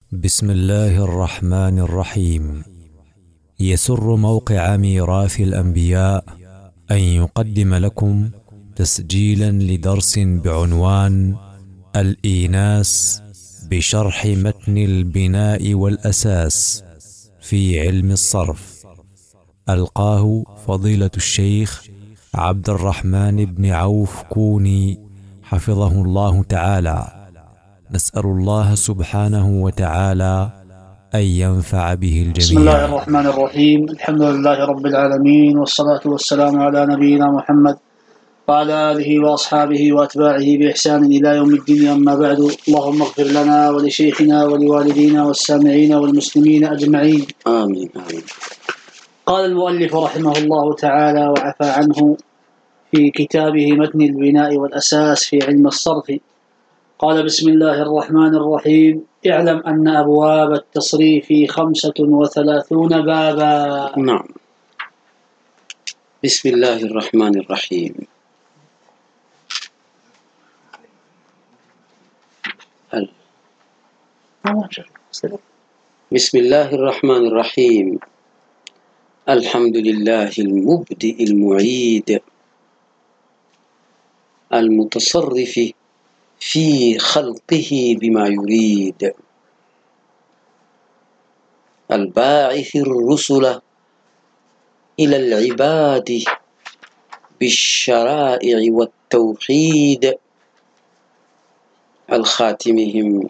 بسم الله الرحمن الرحيم. يسر موقع ميراث الأنبياء أن يقدم لكم تسجيلا لدرس بعنوان الإيناس بشرح متن البناء والأساس في علم الصرف، ألقاه فضيلة الشيخ عبد الرحمن بن عوف كوني حفظه الله تعالى. نسأل الله سبحانه وتعالى أن ينفع به الجميع. بسم الله الرحمن الرحيم. الحمد لله رب العالمين، والصلاة والسلام على نبينا محمد وعلى آله وأصحابه وأتباعه بإحسان إلى يوم الدين. أما بعد، اللهم اغفر لنا ولشيخنا ولوالدينا والسامعين والمسلمين أجمعين، آمين آمين. قال المؤلف رحمه الله تعالى وعفى عنه في كتابه متن البناء والأساس في علم الصرف، قال: بسم الله الرحمن الرحيم. اعلم أن أبواب التصريف 35 بابا. نعم. بسم الله الرحمن الرحيم. بسم الله الرحمن الرحيم. الحمد لله المبدئ المعيد المتصرف في خلقه بما يريد، الباعث الرسل إلى العباد بالشرائع والتوحيد، الخاتمهم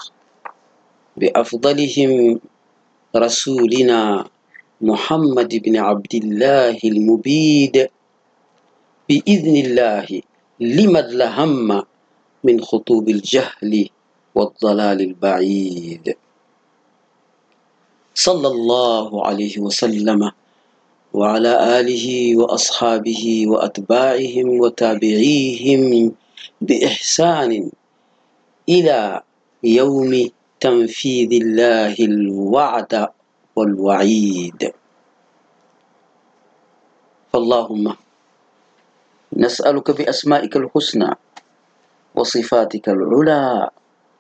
بأفضلهم رسولنا محمد بن عبد الله المبيد، بإذن الله لمن لهم من خطوب الجهل والضلال البعيد، صلى الله عليه وسلم وعلى آله وأصحابه وأتباعهم وتابعيهم بإحسان إلى يوم تنفيذ الله الوعد والوعيد. فاللهم نسألك بأسمائك الحسنى وصفاتك العلى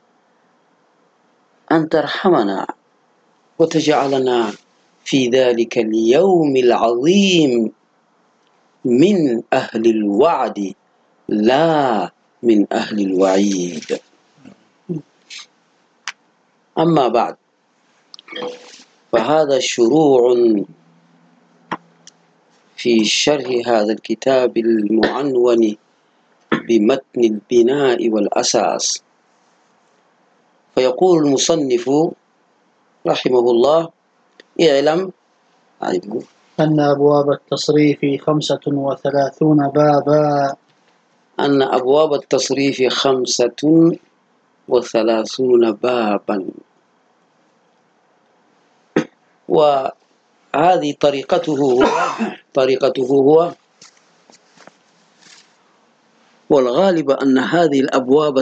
أن ترحمنا وتجعلنا في ذلك اليوم العظيم من أهل الوعد لا من أهل الوعيد. أما بعد، فهذا شروع في شرح هذا الكتاب المعنون بمتن البناء والأساس. فيقول المصنف رحمه الله: اعلم أن أبواب التصريف 35 بابا. أن أبواب التصريف 35 بابا. وهذه طريقته هو والغالب أن هذه الأبواب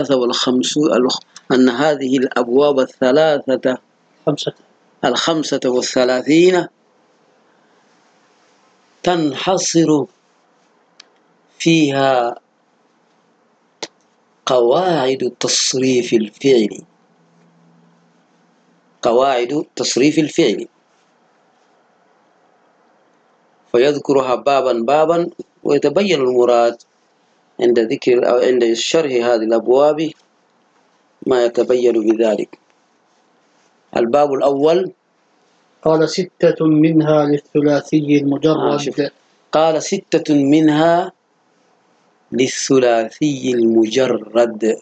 أن هذه الأبواب ال35 تنحصر فيها قواعد تصريف الفعل، فيذكرها بابا بابا، ويتبين المراد عند ذكر أو عند شرح هذه الأبواب ما يتبين بذلك. الباب الأول قال: 6 منها للثلاثي المجرد. قال 6 منها للثلاثي المجرد.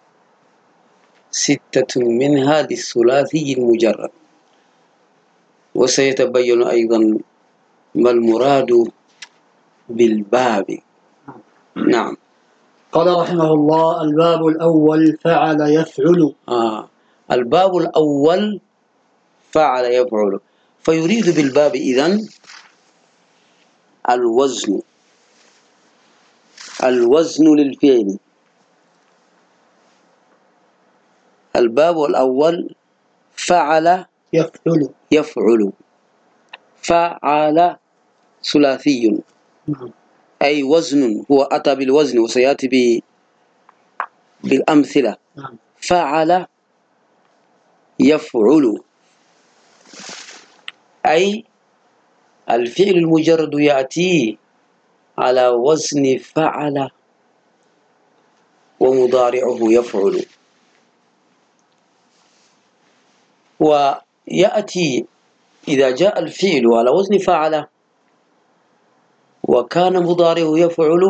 6 منها للثلاثي المجرد. وسيتبين أيضا ما المراد بالباب. نعم. قال رحمه الله: الباب الأول فعل يفعل. الباب الأول فعل يفعل، فيريد بالباب إذن الوزن للفعل. الباب الأول فعل يفعل. فعل ثلاثي، أي وزن، هو أتى بالوزن وسيأتي بالأمثلة. فعل يفعل، أي الفعل المجرد يأتي على وزن فعل ومضارعه يفعل، ويأتي إذا جاء الفعل على وزن فعل وكان مضارعه يفعل،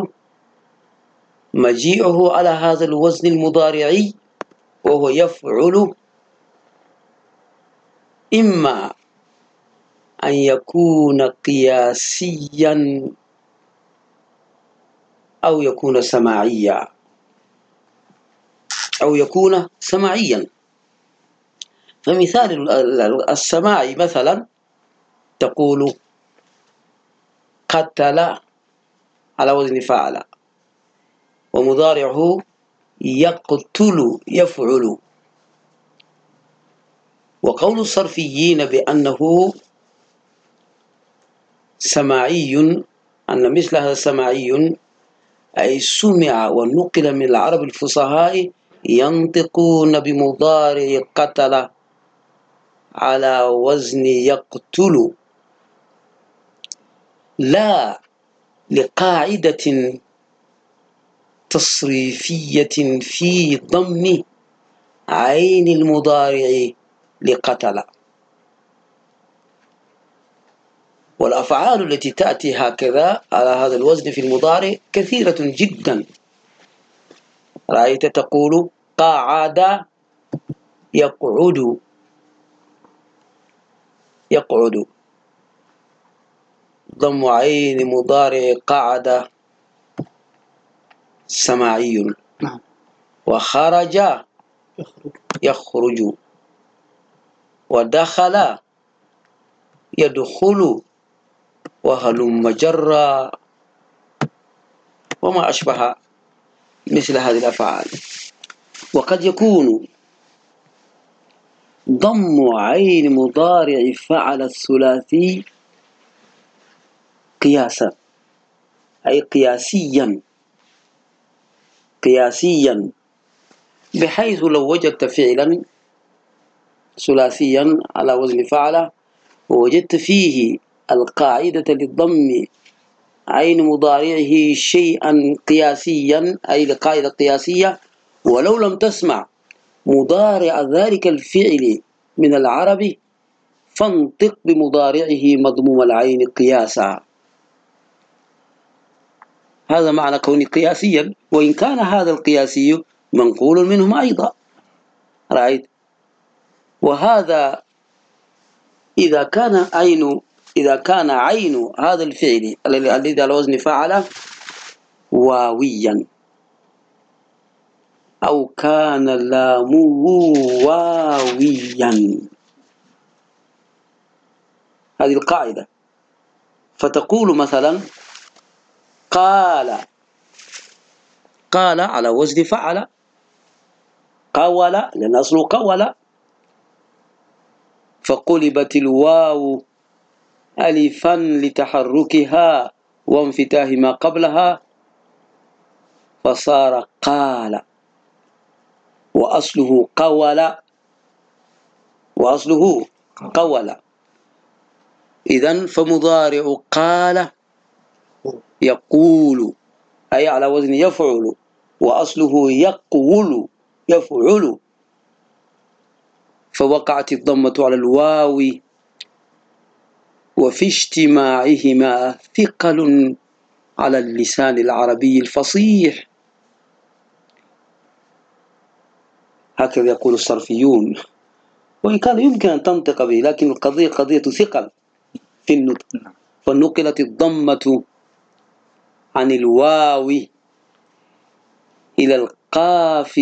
مجيئه على هذا الوزن المضارعي وهو يفعل إما أن يكون قياسيا أو يكون سماعيا فمثال السماعي مثلا تقول قتل على وزن فعل ومضارعه يقتل يفعل. وقول الصرفيين بأنه سماعي، أن مثل هذا سماعي أي سمع ونقل من العرب الفصحاء ينطقون بمضارع قتل على وزن يقتل، لا لقاعدة تصريفية في ضم عين المضارع لقتل. والأفعال التي تأتي هكذا على هذا الوزن في المضارع كثيرة جدا. رأيت تقول قعد يقعد، ضم عين مضارع قعد سماعي. وخرج يخرج، ودخل يدخل، وهلم جرا وما أشبه مثل هذه الأفعال. وقد يكون ضم عين مضارع فعل الثلاثي قياسا، أي قياسيا، بحيث لو وجدت فعلا ثلاثيا على وزن فعل ووجدت فيه القاعدة للضم عين مضارعه شيئا قياسيا، أي لقاعدة قياسية، ولو لم تسمع مضارع ذلك الفعل من العرب فانطق بمضارعه مضموم العين قياسا. هذا معنى كونه قياسيا، وإن كان هذا القياسي منقول منهم أيضا. رأيت؟ وهذا إذا كان عين هذا الفعل الذي على وزن فعل واويا، أو كان لامه واويا، هذه القاعدة. فتقول مثلا قال على وزن فعل، قول لأن أصله قول، فقلبت الواو ألفا لتحركها وانفتاح ما قبلها فصار قال، وأصله قول. إذن فمضارع قال يقول أي على وزن يفعل، وأصله يقول يفعل، فوقعت الضمة على الواو وفي اجتماعهما ثقل على اللسان العربي الفصيح. هكذا يقول الصرفيون، وإن كان يمكن أن تنطق به، لكن القضية قضية ثقل في النطق. فنقلت الضمة عن الواو إلى القاف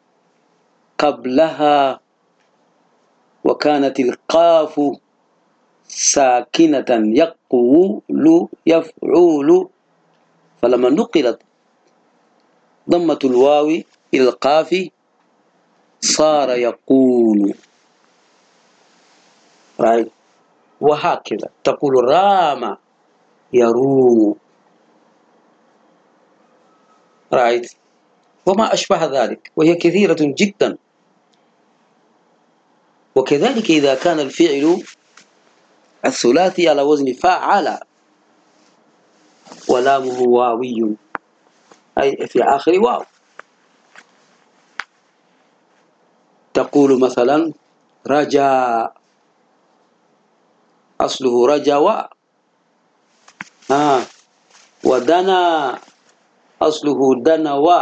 قبلها، وكانت القاف ساكنة يقول يفعل، فلما نقلت ضمة الواو إلى القاف صار يقول. وهكذا تقول رام يروم، وما أشبه ذلك، وهي كثيرة جدا. وكذلك إذا كان الفعل الثلاثي على وزن فعل ولامه واوي أي في آخر واو، تقول مثلا رجا، أصله رجوا، ودنا أصله دنوا،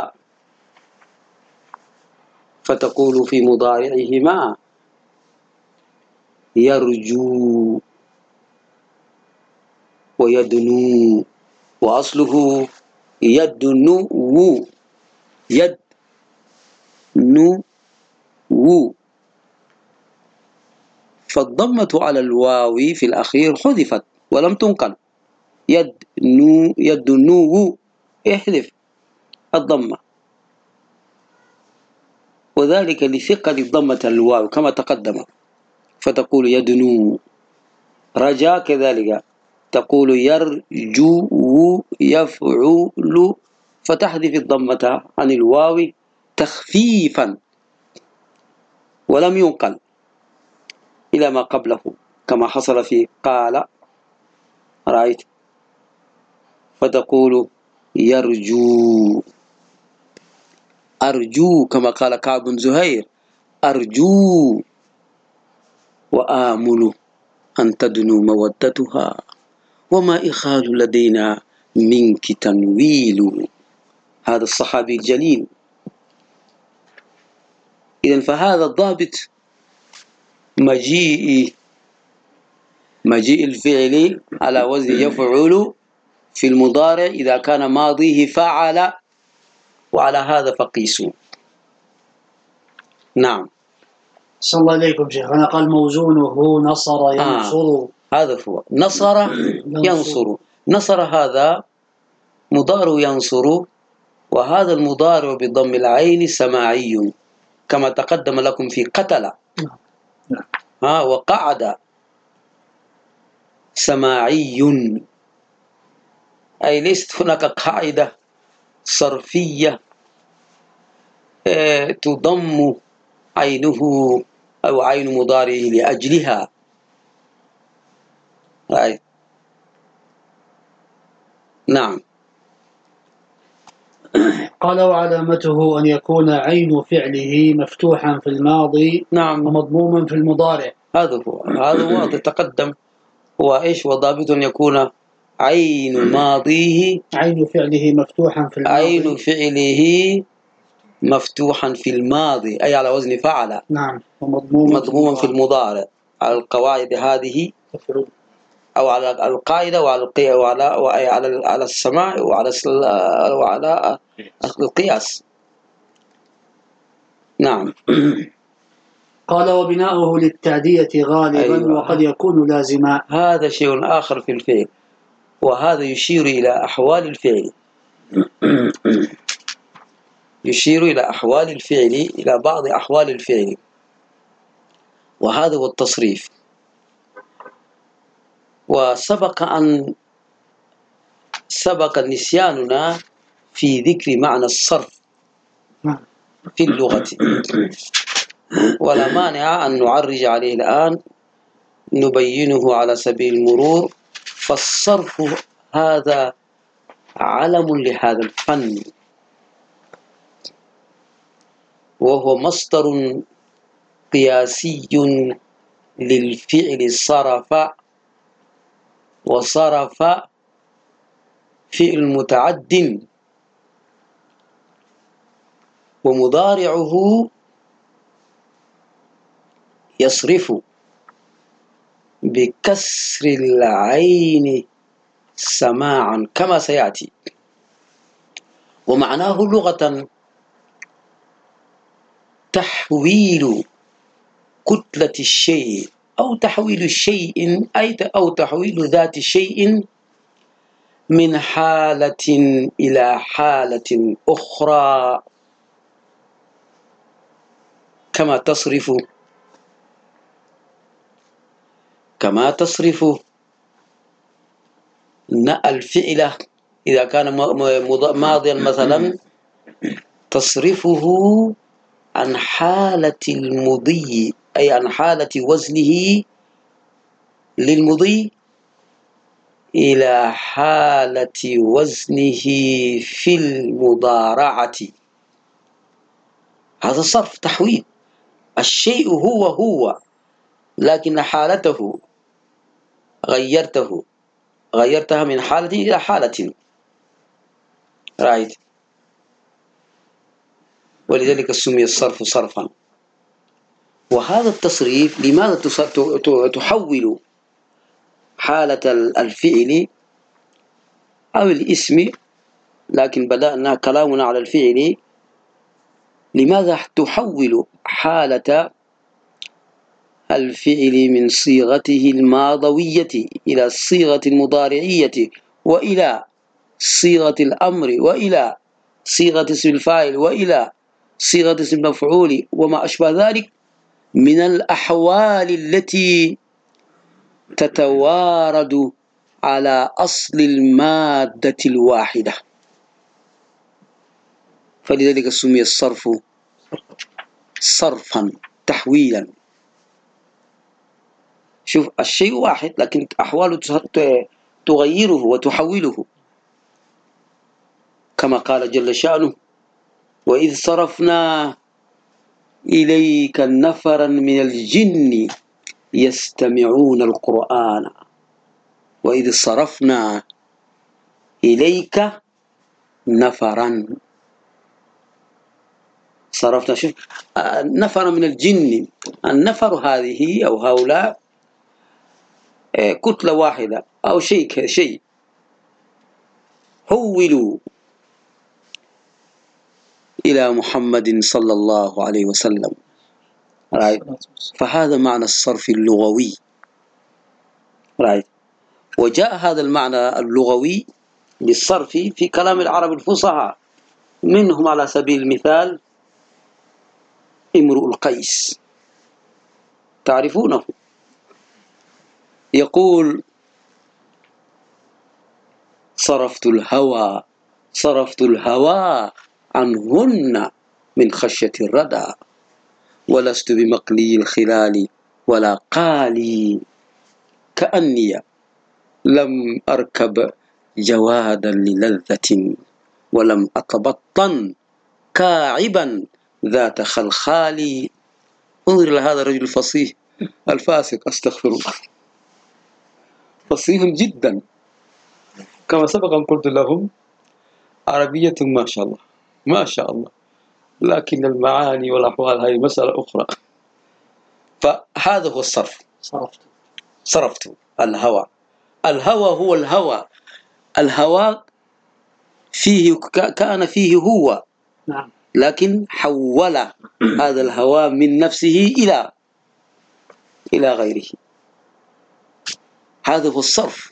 فتقول في مضارعهما يرجو ويدنو، وأصله يدنو يدنو، فالضمة على الواو في الأخير حذفت ولم تنقل، يدنو احذف الضمة، وذلك لثقل الضمة الواو كما تقدم، فتقول يدنو. رجا كذلك تقول يرجو يفعل، فتحذف الضمة عن الواو تخفيفا ولم ينقل إلى ما قبله كما حصل في قال رأيت، فتقول يرجو أرجو كما قال كعب بن زهير أرجو وآمل أن تدنو مودتها وما إخال لدينا منك تنويل. هذا الصحابي الجليل. إذن فهذا الضابط مجيء الفعل على وزن يفعل في المضارع إذا كان ماضيه فعل، وعلى هذا فقيسوا. نعم. صلى الله عليكم شيخنا. قال موزونه نصر ينصر. هذا هو نصر ينصر. نصر هذا مضارع ينصر، وهذا المضارع بضم العين سماعي كما تقدم لكم في قتل. وقعد سماعي، أي ليست هناك قاعدة صرفية تضم عينه أو عين مضارعه لأجلها. نعم. قال وعلامته أن يكون عين فعله مفتوحا في الماضي، نعم، ومضموما في المضارع. هذا هو تقدم. وإيش وضابط أن يكون عين ماضيه عين فعله مفتوحا في الماضي، عين فعله مفتوحا في الماضي أي على وزن فعل. نعم. مضموما في المضارع على القواعد هذه، أو على القاعدة وعلى السماع وعلى القياس. نعم. قال وبناؤه للتعدية غالبا. أيوة. وقد يكون لازما. هذا شيء آخر في الفعل، وهذا يشير إلى أحوال الفعل إلى بعض أحوال الفعل، وهذا هو التصريف. سبق نسياننا في ذكر معنى الصرف في اللغة، ولا مانع أن نعرج عليه الآن نبينه على سبيل المرور. فالصرف هذا علم لهذا الفن، وهو مصدر قياسي للفعل صرف، وصرف فعل متعد، ومضارعه يصرف بكسر العين سماعا كما سيأتي. ومعناه لغة تحويل كتلة الشيء، أو تحويل الشيء أو تحويل ذات شيء من حالة إلى حالة أخرى، كما تصرف الفعل إذا كان ماضيا مثلا تصرفه عن حالة المضي، أي عن حالة وزنه للمضي إلى حالة وزنه في المضارعة. هذا صرف تحويل، الشيء هو هو لكن حالته غيرتها من حالة إلى حالة. رايت؟ ولذلك سمي الصرف صرفا. وهذا التصريف لماذا تحول حالة الفعل أو الاسم، لكن بدأنا كلامنا على الفعل. لماذا تحول حالة الفعل من صيغته الماضوية إلى الصيغة المضارعية وإلى صيغة الأمر وإلى صيغة اسم الفاعل وإلى صيغة اسم المفعول وما أشبه ذلك من الأحوال التي تتوارد على أصل المادة الواحدة؟ فلذلك سمي الصرف صرفا تحويلا. شوف، الشيء واحد لكن أحواله تغيره وتحوله، كما قال جل شأنه: وإذ صرفنا إليك نفرا من الجن يستمعون القرآن. وإذ صرفنا إليك نفرا، صرفنا، شوف، نفر من الجن. النفر هذه أو هؤلاء كتلة واحدة أو شيء حولوا إلى محمد صلى الله عليه وسلم. فهذا معنى الصرف اللغوي. وجاء هذا المعنى اللغوي للصرف في كلام العرب الفصحى، منهم على سبيل المثال امرؤ القيس، تعرفونه، يقول: صرفت الهوى عنهن من خشية الردى، ولست بمقلي الخلال ولا قالي، كأني لم أركب جوادا للذة، ولم أتبطن كاعبا ذات خلخالي. انظر إلى هذا الرجل الفصيح الفاسق، أستغفر الله، فصيح جدا، كما سبق أن قلت لهم عربية ما شاء الله ما شاء الله، لكن المعاني والأحوال هذه مسألة أخرى. فهذا هو الصرف. صرفت الهوى هو الهوى فيه كان فيه هو، لكن حول هذا الهوى من نفسه إلى غيره. هذا هو الصرف.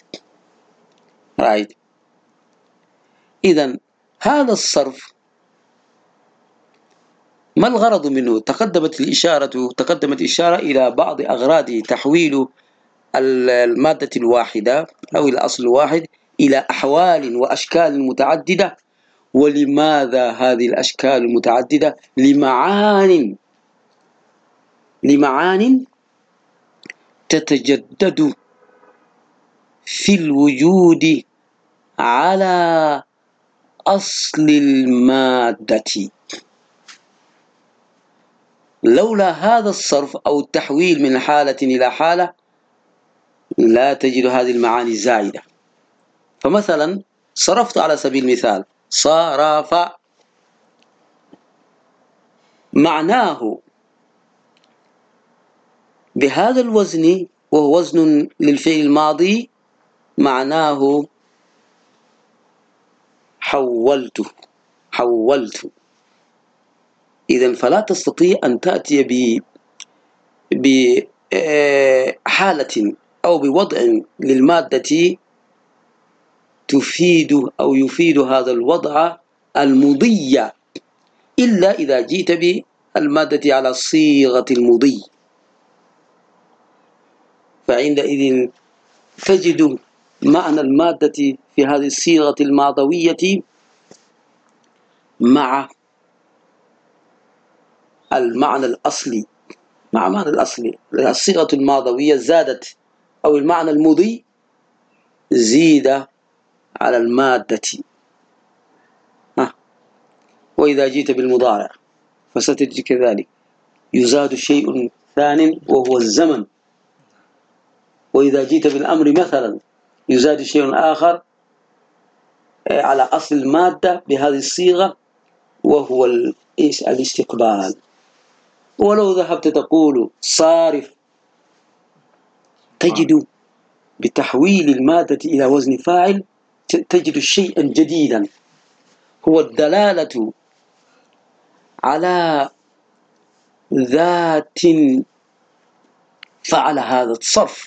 إذن هذا الصرف ما الغرض منه؟ تقدمت إشارة إلى بعض أغراضه: تحويل المادة الواحدة أو الأصل الواحد إلى أحوال وأشكال متعددة. ولماذا هذه الأشكال المتعددة؟ لمعان تتجدد في الوجود على أصل المادة. لولا هذا الصرف أو التحويل من حالة إلى حالة لا تجد هذه المعاني الزائدة. فمثلا صرفت على سبيل المثال، صرف معناه بهذا الوزن، وهو وزن للفعل الماضي، معناه حولت. إذن فلا تستطيع أن تأتي بحالة أو بوضع للمادة تفيد أو يفيد هذا الوضع المضي إلا إذا جئت بالمادة على صيغة المضي. فعندئذ تجد معنى المادة في هذه الصيغة الماضوية مع المعنى الأصلي مع معنى الأصلي. الصيغة الماضوية زادت، أو المعنى المضي زيد على المادة. وإذا جئت بالمضارع فستجد كذلك يزاد شيء ثان وهو الزمن. وإذا جئت بالأمر مثلا يزاد شيء آخر على أصل المادة بهذه الصيغة وهو الاستقبال. ولو ذهبت تقول صارف تجد بتحويل المادة إلى وزن فاعل تجد شيئا جديدا، هو الدلالة على ذات فعل هذا الصرف.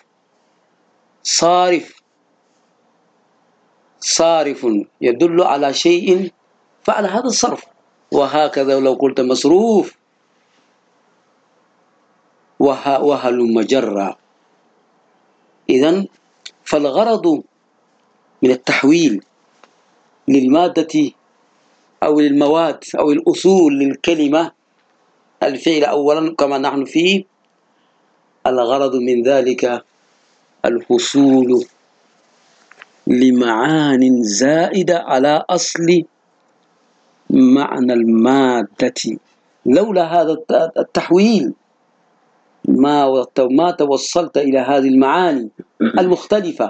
صارف يدل على شيء فعل هذا الصرف. وهكذا لو قلت مصروف وهل مجرى. إذن فالغرض من التحويل للمادة أو للمواد أو الأصول للكلمة الفعل أولا كما نحن فيه، الغرض من ذلك الحصول لمعان زائدة على أصل معنى المادة. لولا هذا التحويل ما توصلت إلى هذه المعاني المختلفة،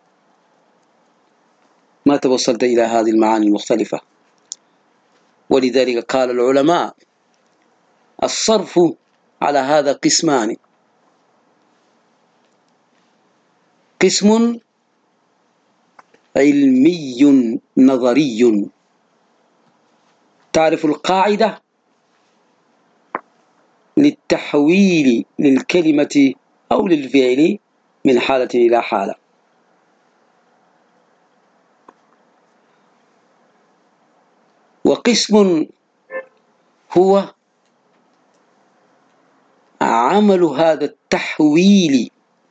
ما توصلت إلى هذه المعاني المختلفة. ولذلك قال العلماء الصرف على هذا قسمان: قسم علمي نظري تعرف القاعدة للتحويل للكلمة أو للفعل من حالة إلى حالة، وقسم هو عمل هذا التحويل،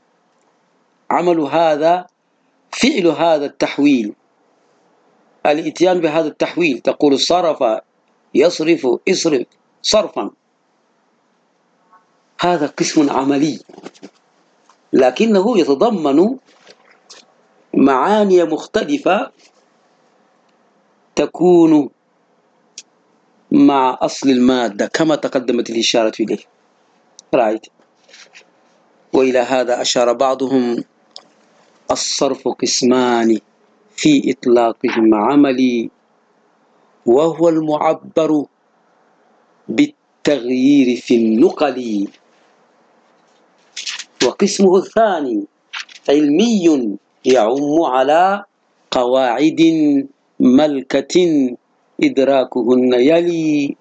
فعل هذا التحويل، الاتيان بهذا التحويل. تقول صرف يصرف، اصرف صرفا، هذا قسم عملي لكنه يتضمن معاني مختلفة تكون مع أصل المادة كما تقدمت الإشارة إليه. رأيت. وإلى هذا أشار بعضهم: الصرف قسمان في إطلاقهم عملي، وهو المعبر بالتغيير في النقل، وقسمه الثاني علمي يعم على قواعد ملكة إدراكهن يلي،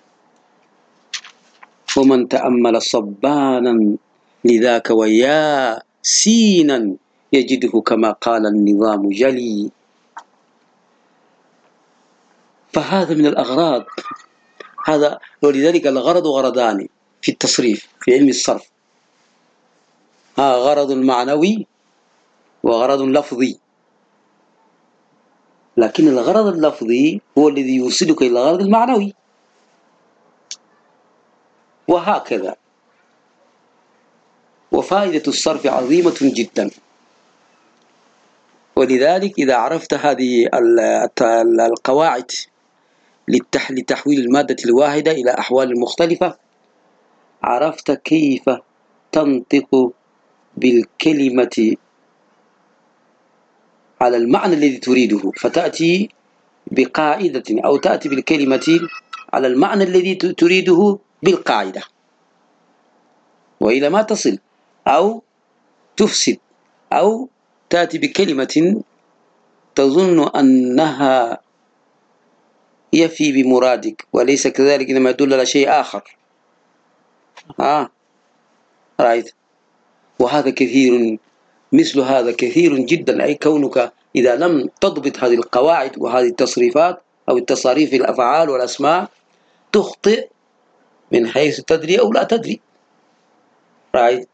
ومن تأمل صبانا لذاك ويا سينا يجده كما قال النظام جلي. فهذا من الأغراض. ولذلك الغرض غرضان في التصريف في علم الصرف: غرض معنوي وغرض لفظي. لكن الغرض اللفظي هو الذي يوصلك إلى الغرض المعنوي، وهكذا. وفائدة الصرف عظيمة جدا. ولذلك إذا عرفت هذه القواعد لتحويل المادة الواحدة إلى أحوال مختلفة، عرفت كيف تنطق بالكلمة على المعنى الذي تريده، فتأتي بقاعدة أو تأتي بالكلمة على المعنى الذي تريده بالقاعدة، وإلى ما تصل، أو تفسد، أو تأتي بكلمة تظن أنها يفي بمرادك وليس كذلك لما يدل على شيء آخر. رأيت. وهذا كثير، مثل هذا كثير جدا. أي كونك إذا لم تضبط هذه القواعد وهذه التصريفات أو التصاريف في الأفعال والأسماء تخطئ من حيث تدري أو لا تدري. رأيت.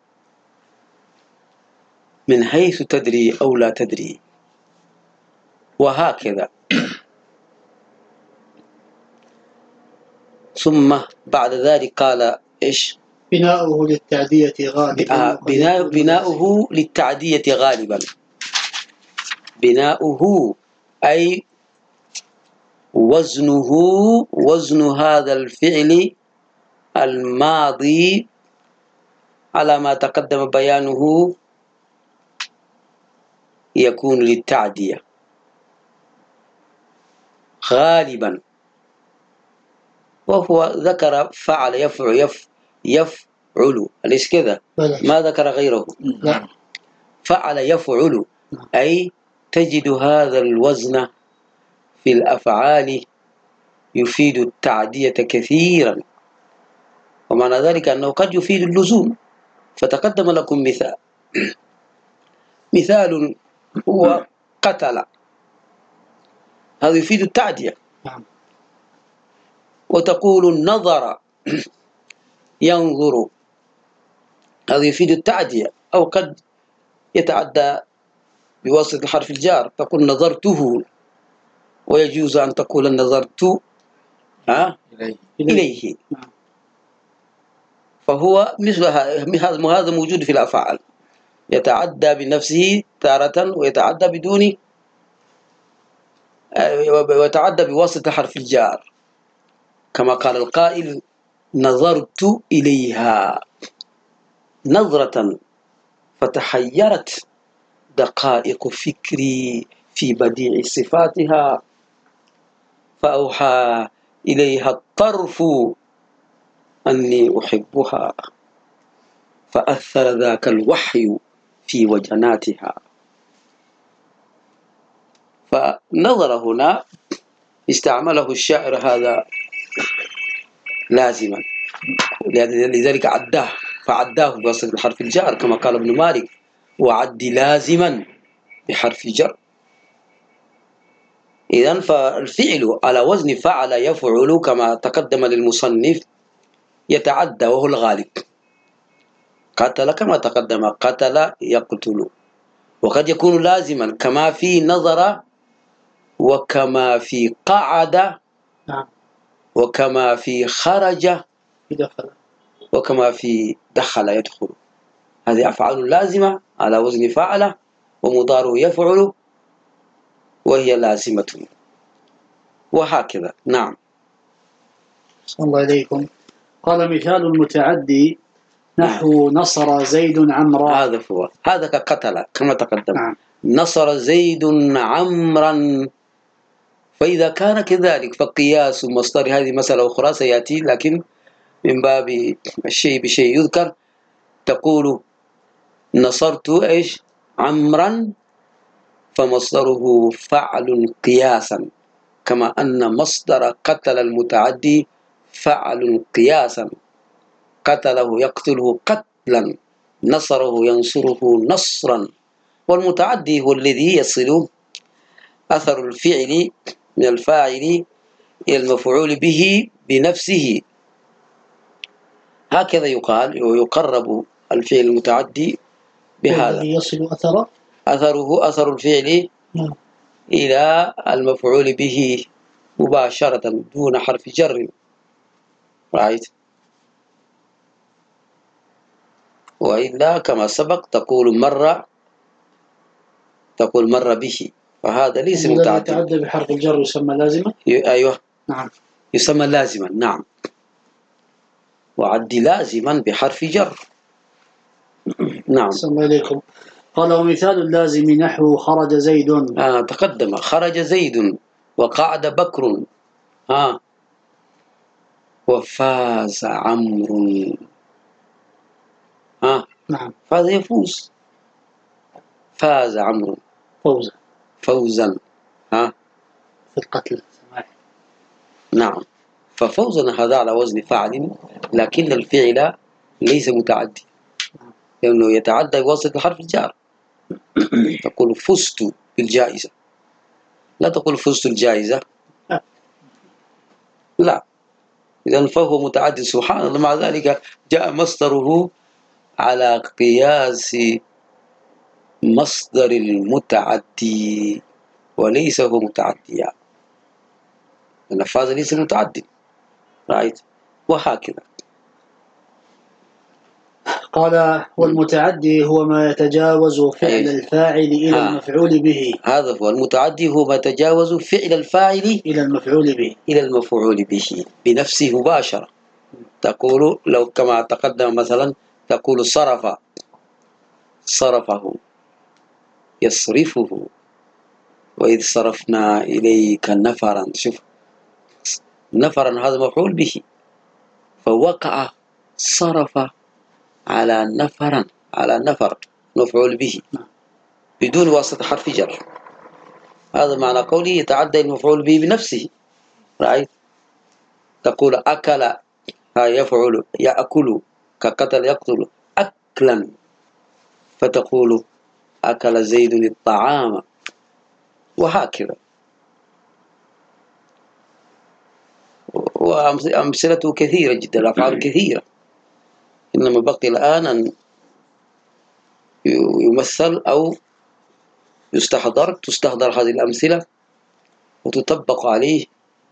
من حيث تدري أو لا تدري. وهكذا. ثم بعد ذلك قال إيش؟ بناؤه للتعدية غالبا. بناؤه للتعدية غالبا. بناؤه أي وزنه، وزن هذا الفعل الماضي على ما تقدم بيانه يكون للتعدية غالبا. وهو ذكر فعل يفعل أليس كذا؟ ما ذكر غيره. لا. فعل يفعل أي تجد هذا الوزن في الأفعال يفيد التعدية كثيرا، ومعنى ذلك أنه قد يفيد اللزوم. فتقدم لكم مثال، مثال هو قتل، هذا يفيد التعدية. وتقول النظر ينظر، هذا يفيد التعدية. أو قد يتعدى بواسطة حرف الجار، تقول نظرته، ويجوز أن تقول نظرت إليه. فهو مثل هذا موجود في الأفعال، يتعدى بنفسه تارة ويتعدى بدون، ويتعدى بواسطة حرف الجار، كما قال القائل نظرت إليها نظرة فتحيرت دقائق فكري في بديع صفاتها، فأوحى إليها الطرف أني أحبها، فأثر ذاك الوحي في وجناتها. فنظر هنا استعمله الشاعر هذا لازما، لذلك عداه، فعداه بواسطة حرف الجر كما قال ابن مالك وعد لازما بحرف جر. إذن فالفعل على وزن فعل يفعل كما تقدم للمصنف يتعدى وهو الغالب. قتل كما تقدم قتل يقتل، وقد يكون لازما كما في نظر وكما في قعد وكما في خرج وكما في دخل يدخل. هذه أفعال لازمة على وزن فعل ومضارع يفعل وهي لازمة، وهكذا. نعم. صلى الله عليكم. قال مثال المتعدي نحو نصر زيد عمرا. هذا هو، هذا كقتل كما تقدم. نصر زيد عمرا. فإذا كان كذلك فقياس مصدر، هذه مسألة أخرى سيأتي، لكن من باب الشيء بشيء يذكر. تقول نصرت إيش عمرا، فمصدره فعل قياسا، كما أن مصدر قتل المتعدي فعل قياسا. قتله يقتله قتلا، نصره ينصره نصرا. والمتعدي هو الذي يصل أثر الفعل من الفاعل إلى المفعول به بنفسه. هكذا يقال ويقرب الفعل المتعدي بهذا، يصل أثره أثر الفعل إلى المفعول به مباشرة دون حرف جر. رأيت؟ وإلا كما سبق تقول مر به، فهذا ليس متعدي. يتعدى بحرف الجر يسمى لازما. أيوه نعم، يسمى لازما. نعم، وعد لازما بحرف جر. نعم. السلام عليكم. قال ومثال اللازم نحو خرج زيد. تقدم خرج زيد وقعد بكر وفاز عمرو. نعم، فاز يفوز، فاز عمرو فوزا في القتل. نعم. ففوزا هذا على وزن فعل، لكن الفعل ليس متعدي لأنه يتعدى بواسطة حرف الجار. تقول فزت بالجائزة، لا تقول فزت الجائزة، لا. إذن فهو متعدي سبحان الله. مع ذلك جاء مصدره على قياس مصدر المتعدي وليس هو متعديا، لأن فاز ليس متعدي. رأيت؟ وهكذا. قال والمتعدي هو ما يتجاوز فعل الفاعل إلى المفعول به. هذا هو المتعدي، هو ما يتجاوز فعل الفاعل إلى المفعول به بنفسه مباشرة. تقول لو كما تقدم مثلا تقول صرفه يصرفه، وإذ صرفنا إليك نفرا. شوف، نفرا هذا مفعول به، فوقع صرف على نفر مفعول به بدون واسطة حرف جر. هذا معنى قوله يتعدى المفعول به بنفسه. رأيت؟ تقول أكل يفعل يأكل، كقتل يقتل أكلا، فتقول أكل زيد الطعام، وهكذا. وأمثلته كثيرة جدا، الأفعال كثيرة، إنما بقي الآن أن يمثل أو تستحضر هذه الأمثلة وتطبق عليه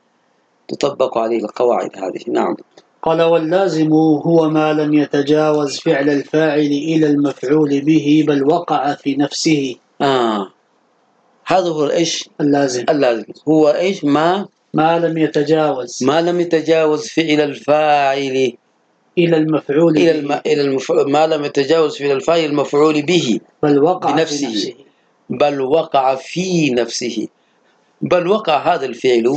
القواعد هذه. نعم. قال واللازم هو ما لم يتجاوز فعل الفاعل إلى المفعول به بل وقع في نفسه. هذا هو إيش؟ اللازم هو إيش؟ ما لم يتجاوز فعل الفاعل إلى المفعول ما لم يتجاوز فعل الفاعل المفعول به بل وقع بنفسه. بل وقع في نفسه. بل وقع هذا الفعل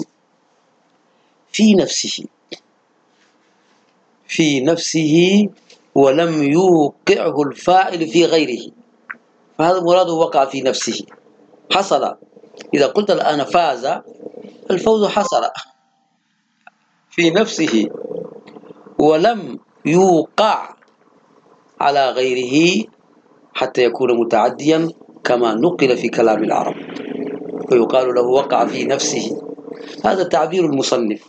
في نفسه ولم يوقعه الفاعل في غيره، فهذا مراده وقع في نفسه، حصل. إذا قلت الآن فاز، الفوز حصل في نفسه ولم يوقع على غيره حتى يكون متعديا كما نقل في كلام العرب، ويقال له وقع في نفسه. هذا تعبير المصنف،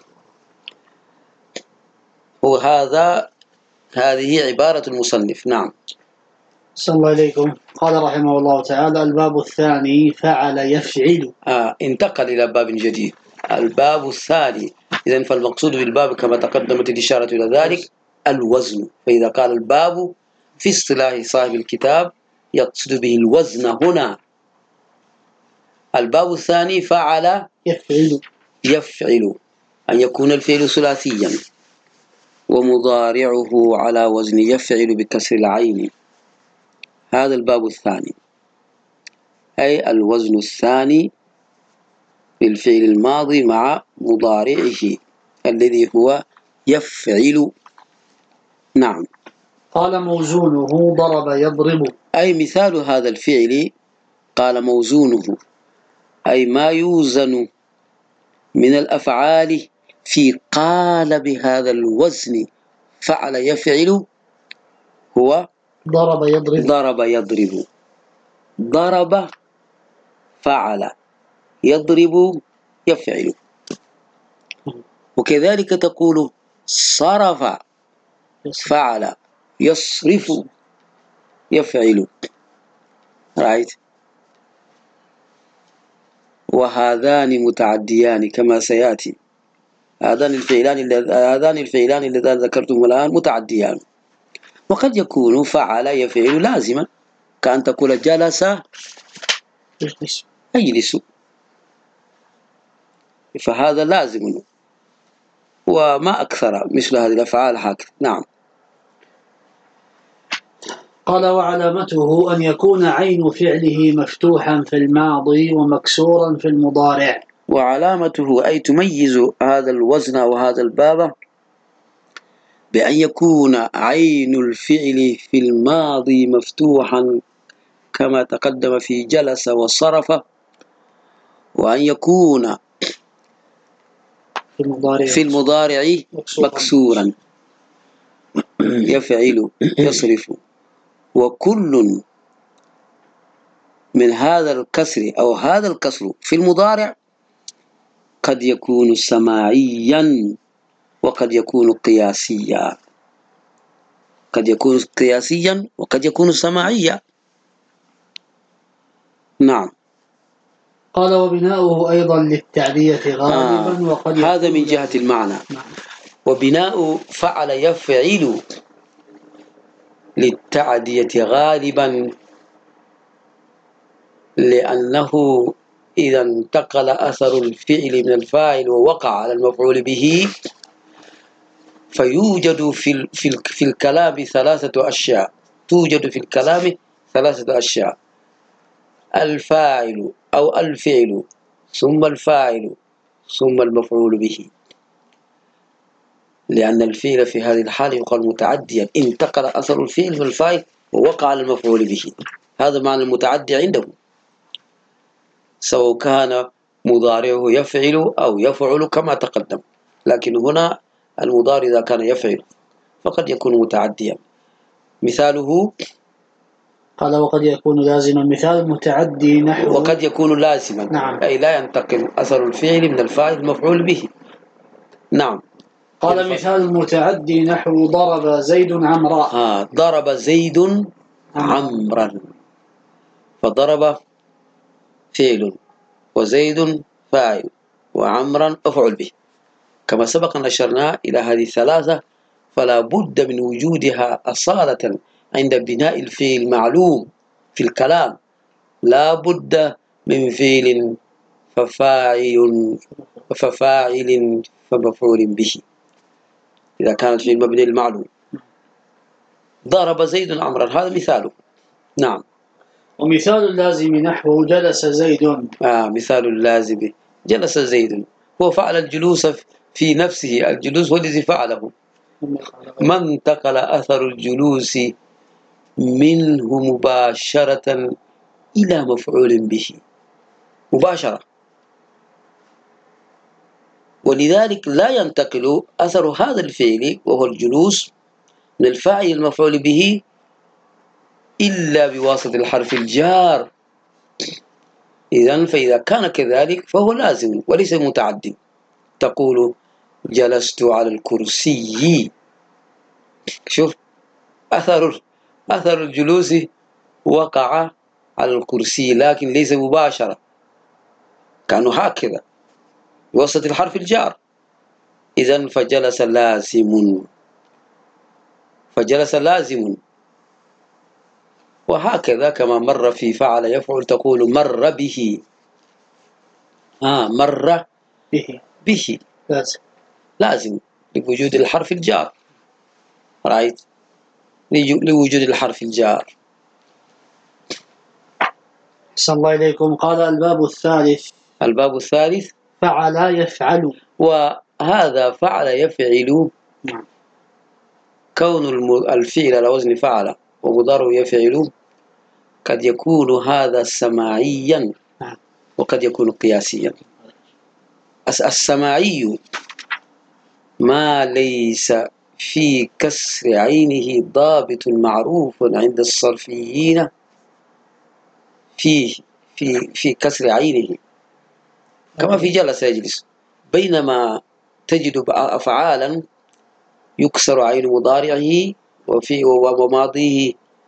هذه عبارة المصنف. نعم. صلى الله عليكم. قال رحمه الله تعالى الباب الثاني فعل يفعل. انتقل إلى باب جديد، الباب الثاني. إذن فالمقصود بالباب كما تقدمت الإشارة إلى ذلك الوزن. فإذا قال الباب في اصطلاح صاحب الكتاب يقصد به الوزن هنا. الباب الثاني فعل يفعل، أن يكون الفعل ثلاثيا ومضارعه على وزن يفعل بكسر العين. هذا الباب الثاني، أي الوزن الثاني للفعل الماضي مع مضارعه الذي هو يفعل. نعم. قال موزونه ضرب يضرب. أي مثال هذا الفعل قال موزونه، أي ما يوزن من الأفعال في قالب هذا الوزن فعل يفعل هو ضرب يضرب. ضرب فعل، يضرب يفعل. وكذلك تقول صرف فعل، يصرف يفعل. رأيت؟ وهذان متعديان كما سيأتي. هذان الفعلان اللذان ذكرتم الآن متعديان. وقد يكون فعل يفعل لازما، كأن تقول جلس يجلس، فهذا لازم، وما أكثر مثل هذه الأفعال هكذا. نعم. قال وعلامته أن يكون عين فعله مفتوحا في الماضي ومكسورا في المضارع. وعلامته أي تميز هذا الوزن وهذا الباب بأن يكون عين الفعل في الماضي مفتوحا كما تقدم في جلس وصرف، وأن يكون في المضارع مكسورا يفعل يصرف. وكل من هذا الكسر أو هذا الكسر في المضارع قد يكون سماعيا وقد يكون قياسيا، وقد يكون سماعيا. نعم. قال وبناؤه أيضا للتعدية غالبا وقد هذا من جهة المعنى. وبناء فعل يفعل للتعدية غالبا، لأنه إذا انتقل أثر الفعل من الفاعل ووقع على المفعول به فيوجد في الكلام ثلاثة أشياء. توجد في الكلام ثلاثة أشياء: الفاعل أو الفعل، ثم الفاعل، ثم المفعول به. لأن الفعل في هذه الحالة يقال متعديا، انتقل أثر الفعل من الفاعل ووقع على المفعول به. هذا معنى المتعدي عندهم، سواء كان مضارعه يفعل أو يفعل كما تقدم. لكن هنا المضارع إذا كان يفعل فقد يكون متعديا. مثاله قال وقد يكون لازما. مثال متعدي نحو وقد يكون لازما. نعم. أي لا ينتقل أثر الفعل من الفاعل المفعول به. نعم. قال مثال متعدي نحو ضرب زيد عمراء. ضرب زيد عمرا، فضرب فعل وزيد فاعل وعمرا مفعول به. كما سبق أن أشرنا إلى هذه الثلاثة، فلا بد من وجودها أصالة عند بناء الفعل معلوم في الكلام. لا بد من فعل ففاعل فمفعول به إذا كان الفعل مبني المعلوم. ضرب زيد عمرا، هذا مثاله. نعم. ومثال اللازم نحو جلس زيد. مثال اللازم جلس زيد، هو فعل الجلوس في نفسه، الجلوس هو الذي فعله. ما انتقل أثر الجلوس منه مباشرة إلى مفعول به مباشرة، ولذلك لا ينتقل أثر هذا الفعل وهو الجلوس من الفاعل المفعول به إلا بواسطة الحرف الجار. فإذا كان كذلك فهو لازم وليس متعدي. تقول جلست على الكرسي، شوف أثر الجلوس وقع على الكرسي لكن ليس مباشرة، كانوا هكذا بواسطة الحرف الجار. فجلس لازم. وهكذا كما مر في فعل يفعل تقول مر به. مر به لازم لوجود الحرف الجار. رايت، لوجود الحرف الجار. أحسن الله إليكم. قال الباب الثالث فعل يفعل. وهذا فعل يفعل، كون الفعل على وزن فعل ومضارعه يفعل قد يكون هذا سماعيا وقد يكون قياسيا. السماعي ما ليس في كسر عينه ضابط معروف عند الصرفيين في كسر عينه، كما في جلس يجلس، بينما تجد أفعالا يكسر عين مضارعه وماضيه،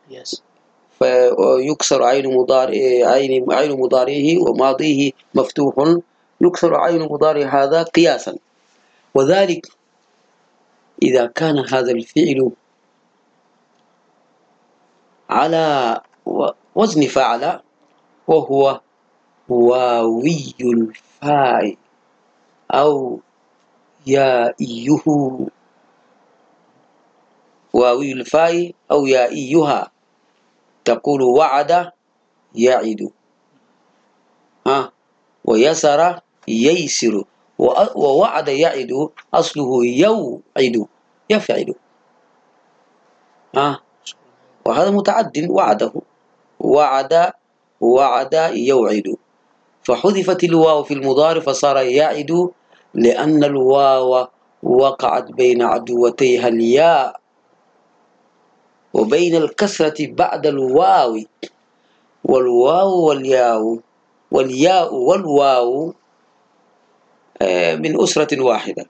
فيكسر عين مضارعه وماضيه مفتوح، يكسر عين مضارع هذا قياسا. وذلك إذا كان هذا الفعل على وزن فعل وهو واوي الفاء أو يائيه، واوي الفاء أو يائيها. تقول وعد يعد، ويسر ييسر، ووعد يعد أصله يوعد يفعل. وهذا متعد، وعد يوعد، فحذفت الواو في المضارع فصار يعد، لأن الواو وقعت بين عدوتيها الياء وبين الكسرة بعد الواو، والواو والياء والواو من أسرة واحدة.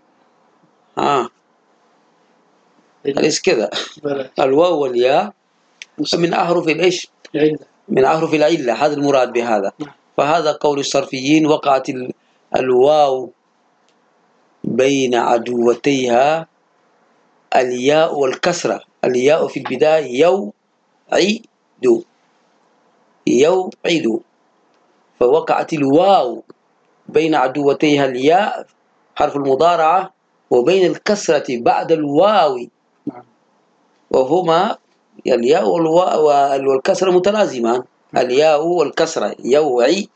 أليس كذا؟ الواو والياء من أحرف الإيش؟ من أحرف العلة، هذا المراد بهذا. فهذا قول الصرفيين، وقعت الواو بين عدوتيها الياء والكسرة. الياء في البداية يوعد، يوعد، فوقعت الواو بين عدوتيها الياء حرف المضارعة وبين الكسرة بعد الواو، وهما الياء والكسرة متلازمان، الياء والكسرة يوعي،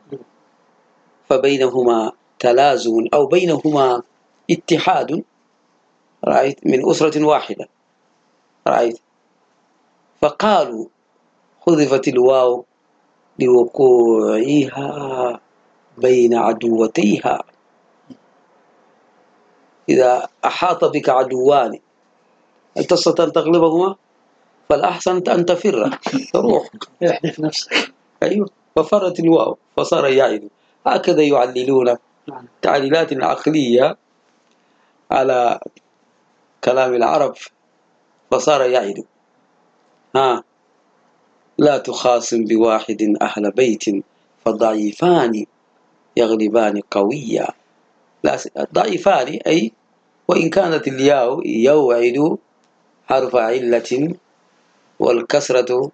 فبينهما تلازم أو بينهما اتحاد، رأيت، من أسرة واحدة، رأيت. فقالوا حذفت الواو لوقوعها بين عدوتيها. إذا أحاط بك عدوان هل تستطيع أن تغلبهما؟ فالأحسن أن تفر، تروح احذف نفسك. أيوه، ففرت الواو فصار يعد. هكذا يعللون تعليلات عقلية على كلام العرب، فصار يعد. لا تخاصم بواحد أهل بيت فضعيفان يغلبان قويا. لا، ضعيفان أي وإن كانت الياء يوعد حرف علة والكسرة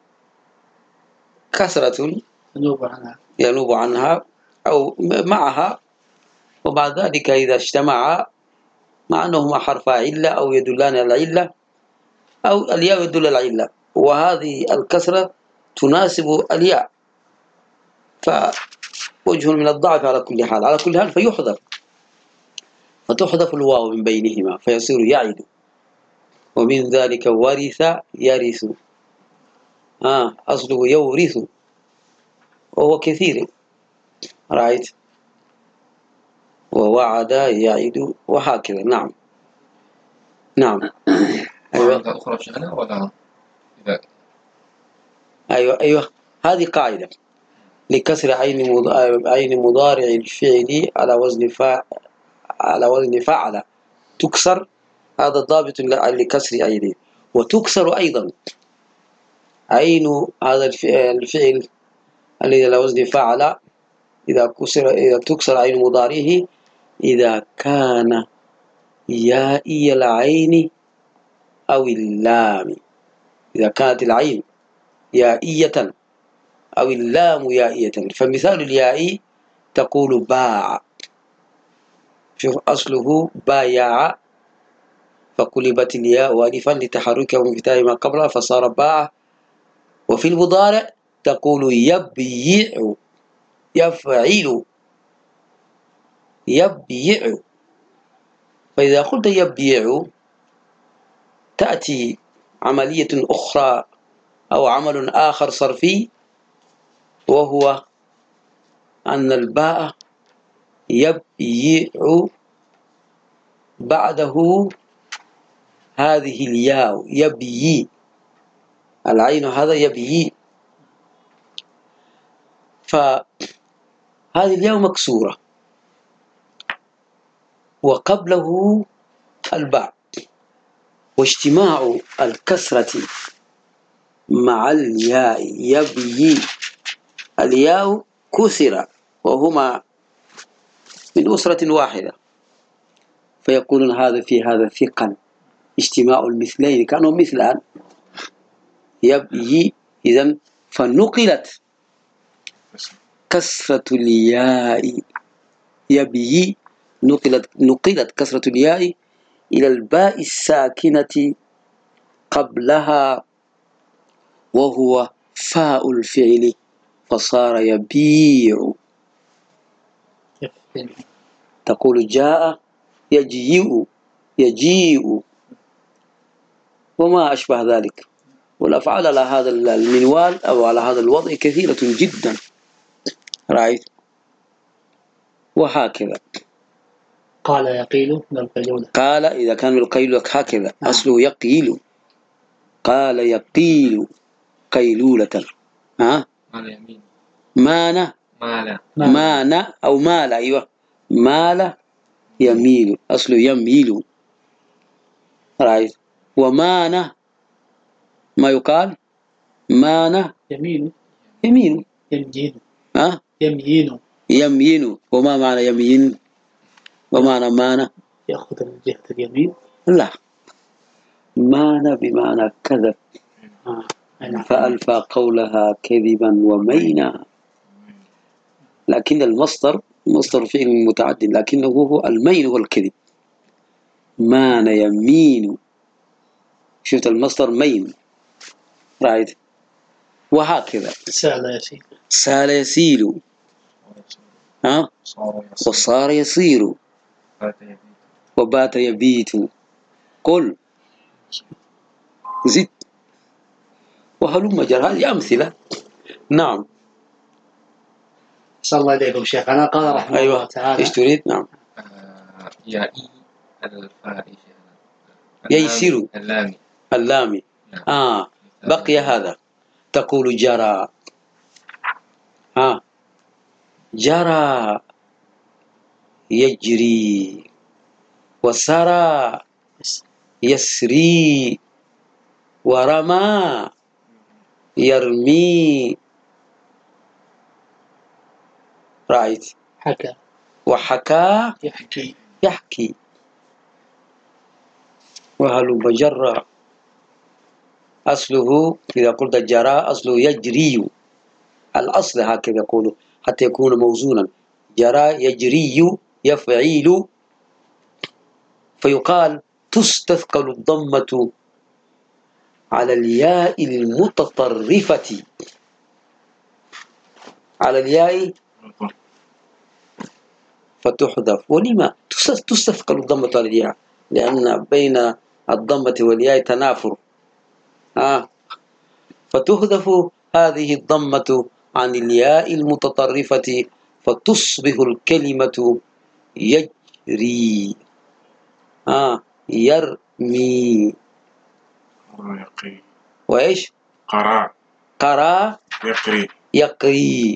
كسرة ينوب عنها أو معها، وبعد ذلك إذا اجتمعا مع أنهما حرف علة أو يدلان على العلة أو الياء يدل على العلة، وهذه الكسرة تناسب الياء، فوجه من الضعف على كل حال. على كل حال فتحذف الواو من بينهما فيصير يعد. ومن ذلك ورث يرث، أصله يورث وهو كثير، رأيت، ووعد يعد وهكذا. نعم نعم. أيوة. أخرى شأنها ولا إذا أيوة هذه قاعدة لكسر عين مضارع الفعل على وزن فعل تكسر، هذا ضابط لكسر عينه. وتكسر أيضا عين هذا الفعل الذي على وزن فعل إذا تكسر عين مضارعه إذا كان يائي العين أو اللام. إذا كانت العين يائية أو اللام يائية، فمثال الياء تقول باع، شوف أصله بايع فقلبت الياء ألفا لتحركه من فتاة ما قبلها فصار باع. وفي المضارع تقول يبيع، يفعل، يبيع. فإذا قلت يبيع تأتي عملية أخرى أو عمل آخر صرفي، وهو أن الباء يبيع بعده هذه الياء يبيي، العين هذا يبيي، فهذه الياء مكسورة وقبله الباء، واجتماع الكسرة مع الياء يبيي، الياء كسر وهما من أسرة واحدة، فيقولون هذا في هذا ثقل، اجتماع المثلين كانوا مثلان يبيي. إذن فنقلت كسرة الياء يبيي، نقلت كسرة الياء إلى الباء الساكنة قبلها وهو فاء الفعل فصار يبيع. تقول جاء يجيء، يجيء وما أشبه ذلك. والأفعال على هذا المنوال أو على هذا الوضع كثيرة جدا، رأيت، وهكذا. قال يقيل من القيلولة، قال إذا كان من القيلولة هكذا أصله يقيل، قال يقيل قيلولة. مال أو مال، أيوة، مال يميل، أصله يميل، رأيت. ومان ما يقال مان يمين، يمين، يمين، يمين، يمين. وما معنى يمين؟ ومعنى مان؟ يأخذ من جهة اليمين؟ لا، مان بمعنى كذب، فألفى قولها كذبا ومينا. لكن المصدر مصدر فعل متعد، لكنه هو المين هو الكذب. مان يمين، شفت المصدر مين، رايت. وهكذا سال يسيل، وصار يصير، وبات يبيت. قل زد وهلم جر. هذه أمثلة. نعم. صلى الله عليكم شيخنا. قال رحمه الله تعالى. ايش تريد؟ نعم. يائي الفارج ييسر اللامي. نعم. بقي هذا. تقول جرى، جرى يجري، وسرى يسري، ورمى يرمي. رأيت. حكى وحكى يحكي. وهلم جر أصله إذا قلت جرى أصله يجري، الأصل هكذا يقول حتى يكون موزونا. جرى يجري يفعيل، فيقال تستثقل الضمة على الياء المتطرفة، على الياء فتحذف. ولما تستثقل الضمة على الياء؟ لأن بين الضمة والياء تنافر، فتحذف هذه الضمة عن الياء المتطرفة، فتصبح الكلمة يجري، يرمي. وإيش؟ قرا يقري،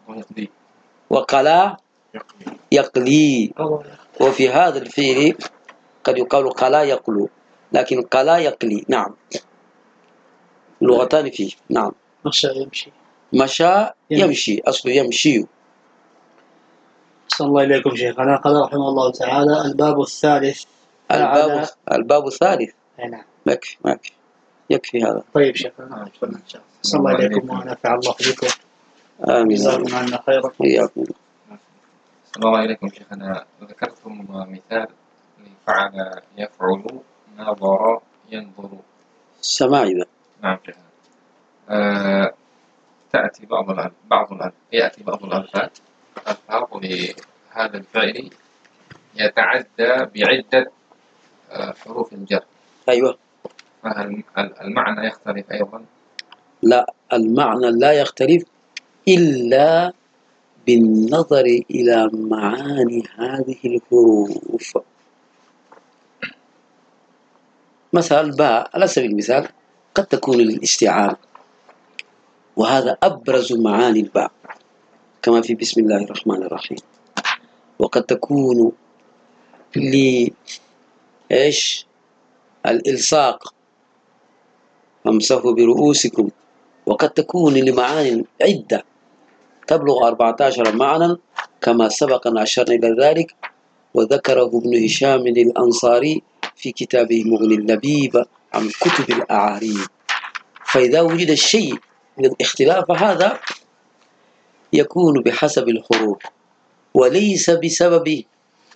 وقلا يقلي. وفي هذا الفعل قد يقال قلا يقلو، لكن قلا يقلي. نعم، لغتان فيه. نعم. مشى يمشي، أصله يمشي. صلى الله عليكم شيخنا. قال رحمه الله تعالى. الباب الثالث. الباب الثالث. نعم. يكفي هذا. طيب شيخنا. صلى الله عليكم ونفع الله بكم. آمين. جزاكم عنا خيرا. إياكم. صلى الله عليكم شيخنا. ذكرتم مثال فعل يفعل، نظر ينظر. سماع إذا. نعم شيخنا. تأتي يأتي بعض الألفاظ لهذا الفعل يتعدى بعدة حروف الجر. أيوة. المعنى يختلف أيضا؟ لا، المعنى لا يختلف إلا بالنظر إلى معاني هذه الحروف. مثلا الباء على سبيل المثال قد تكون للاستعانة، وهذا أبرز معاني الباء كما في بسم الله الرحمن الرحيم. وقد تكون الإلصاق، فامسحوا برؤوسكم. وقد تكون لمعاني عدة تبلغ 14 معنى كما سبق أن أشرنا إلى ذلك، وذكره ابن هشام الأنصاري في كتابه مغني اللبيب عن كتب الأعاريب. فإذا وجد الشيء من الاختلاف هذا يكون بحسب الحروف، وليس بسبب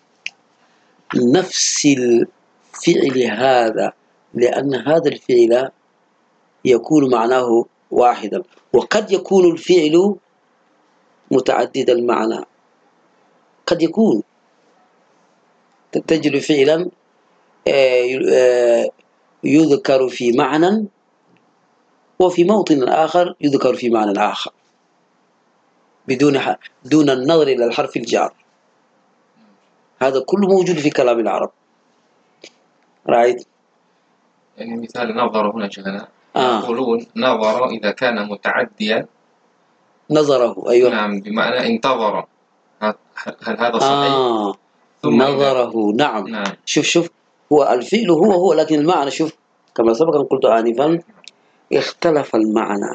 نفس الفعل هذا، لأن هذا الفعل يكون معناه واحدا، وقد يكون الفعل متعدد المعنى. قد يكون تجد فعلا يذكر في معنى، وفي موطن آخر يذكر في معنى آخر دون النظر إلى الحرف الجار. هذا كله موجود في كلام العرب. رأيت؟ يعني مثال نظر هنا شيخنا، يقولون نظر إذا كان متعديا نظره. أيوة. نعم، بمعنى انتظر. هل هذا صحيح؟ ثم نظره. نعم. شوف هو الفعل هو لكن المعنى شوف كما سبق أن قلت آنفا اختلف المعنى.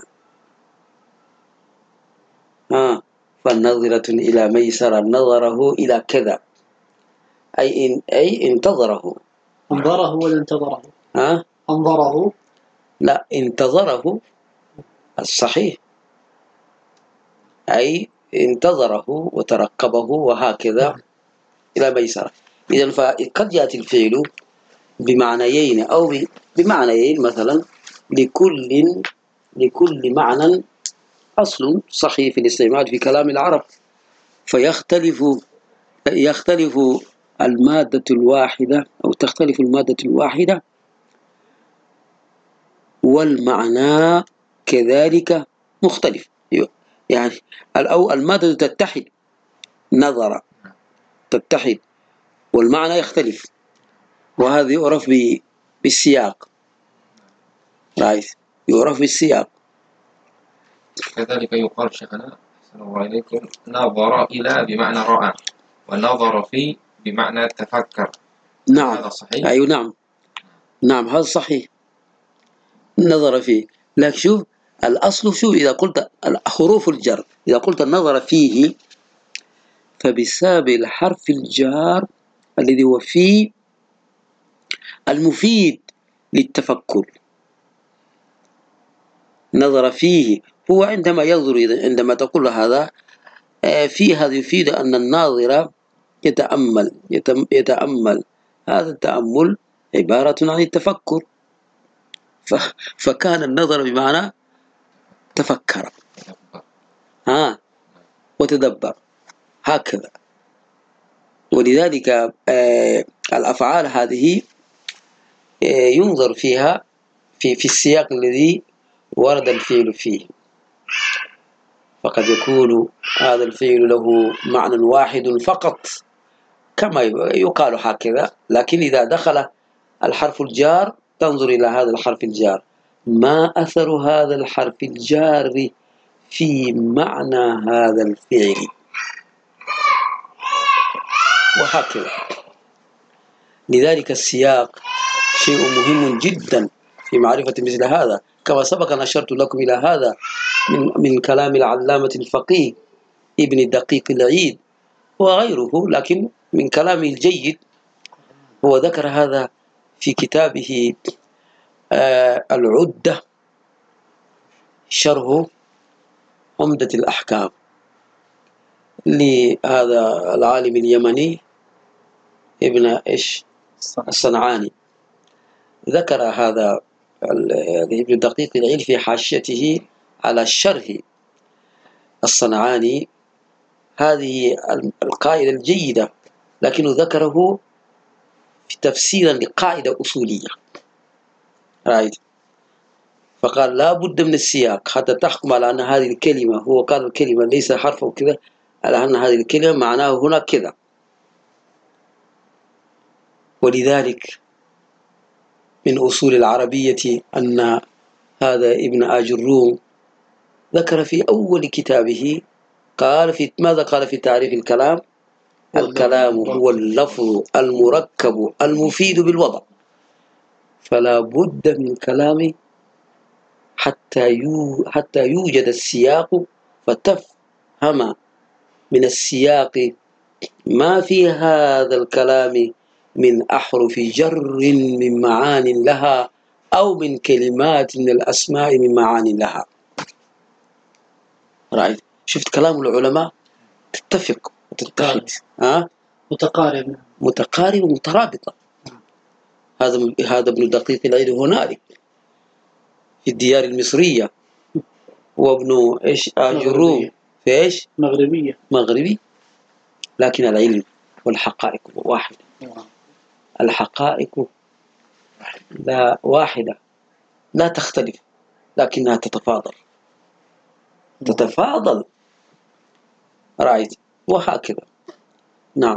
فالنظرة إلى ميسر نظره إلى كذا، أي انتظره. انظره ولا انتظره؟ أنظره. لا، انتظره الصحيح، أي انتظره وترقبه وهكذا إلى ميسرة. إذن فقد يأتي الفعل بمعنيين أو بمعنيين، مثلا لكل معنى أصل صحيح في الاستعمال في كلام العرب، يختلف المادة الواحدة أو تختلف المادة الواحدة والمعنى كذلك مختلف. يعني أو المادة تتحد، نظر تتحد والمعنى يختلف، وهذا يعرف بالسياق. يعرف بالسياق. كذلك يقال شيخنا أحسن الله إليكم نظر إلى بمعنى رأى، ونظر في بمعنى تفكر. نعم، هذا صحيح. أيوة، نعم هذا صحيح، نظر فيه. لكن شوف الأصل، شوف إذا قلت حروف الجر، إذا قلت نظر فيه فبسبب الحرف الجار الذي هو فيه المفيد للتفكر. نظر فيه هو عندما ينظر، عندما تقول هذا فيه، هذا يفيد أن الناظر يتأمل. هذا التأمل عبارة عن التفكر، فكان النظر بمعنى تفكر وتدبر هكذا. ولذلك الأفعال هذه ينظر فيها في السياق الذي ورد الفعل فيه، فقد يكون هذا الفعل له معنى واحد فقط كما يقال هكذا، لكن إذا دخل الحرف الجار تنظر إلى هذا الحرف الجار، ما أثر هذا الحرف الجار في معنى هذا الفعل، وهكذا. لذلك السياق شيء مهم جدا في معرفة مثل هذا، كما سبق أن أشرت لكم إلى هذا من كلام العلامة الفقيه ابن الدقيق العيد وغيره، لكن من كلامه الجيد هو ذكر هذا في كتابه العدة شرح عمدة الأحكام لهذا العالم اليمني ابن الصنعاني. ذكر هذا ابن دقيق العيد في حاشيته على الشرح الصنعاني هذه القاعدة الجيدة، لكنه ذكره في تفسيرا لقاعدة أصولية. فقال لا بد من السياق حتى تحكم على أن هذه الكلمة، هو قال الكلمة ليس حرف وكذا، على أن هذه الكلمة معناه هنا كذا. ولذلك من أصول العربية أن هذا ابن آجروم ذكر في أول كتابه، ماذا قال في تعريف الكلام؟ الكلام هو اللفظ المركب المفيد بالوضع، فلا بد من الكلام حتى يوجد السياق، فتفهم من السياق ما في هذا الكلام من أحرف جر من معان لها، أو من كلمات من الأسماء من معان لها. شفت كلام العلماء تتفق وتتحد، متقارب ومترابطة. هذا ابن دقيق العيد هنالك في الديار المصرية، وابن آجروم في مغربي، لكن العلم والحقائق واحدة. الحقائق لا واحدة، لا تختلف، لكنها تتفاضل وهكذا. نعم.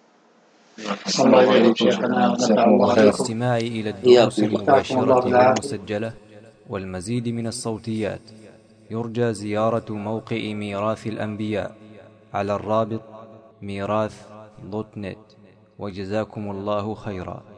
الاستماع إلى الدروس المباشرة والمسجلة والمزيد من الصوتيات يرجى زيارة موقع ميراث الأنبياء على الرابط ميراث.net. وجزاكم الله خيرا.